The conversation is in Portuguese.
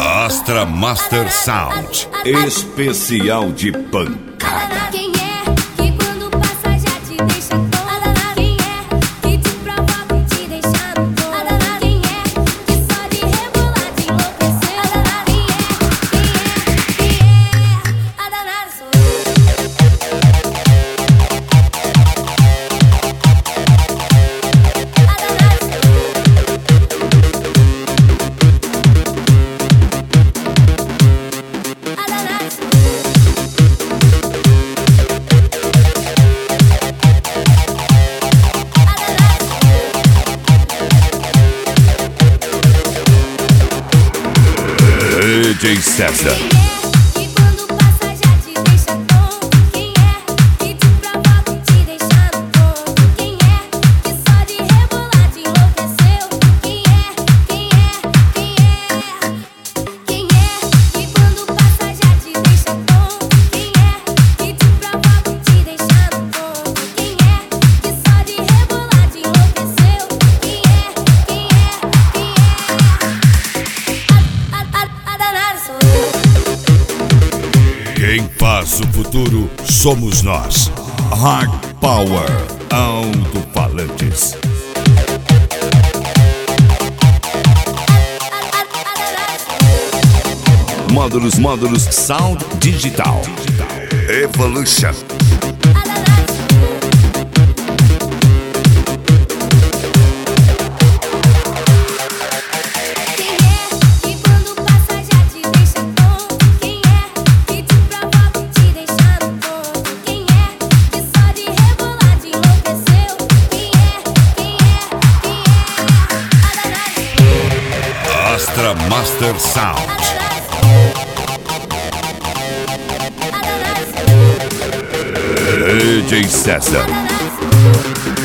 Astra Master Sound. Especial de pancada. Quem é que quando passa já te deixa tonta? Quem é que te provoca e te deixa no ponto? Quem é que só de rebolar te enlouqueceu? Quem é? A danada sou DJ César. Quem é que quando passa já te deixa tonto? Quem é que te provoca e te deixa no ponto? Quem é que só de rebolar te enlouqueceu? Quem é? Quem é que quando passa já te deixa tonto? Quem é que te provoca e te deixa no ponto? Quem é que só de rebolar te enlouqueceu? Quem é? A danada sou eu. Quem faz o futuro somos nós. Hard Power Alto-Falantes. Módulos Sound Digital Evolution. Quem é que quando passa já te deixa tonto? Quem é que te provoca e te deixa no ponto? Quem é que só de rebolar te enlouqueceu? Quem é? A danada Astra Master Sound. sou eu. DJ César. A danada sou eu.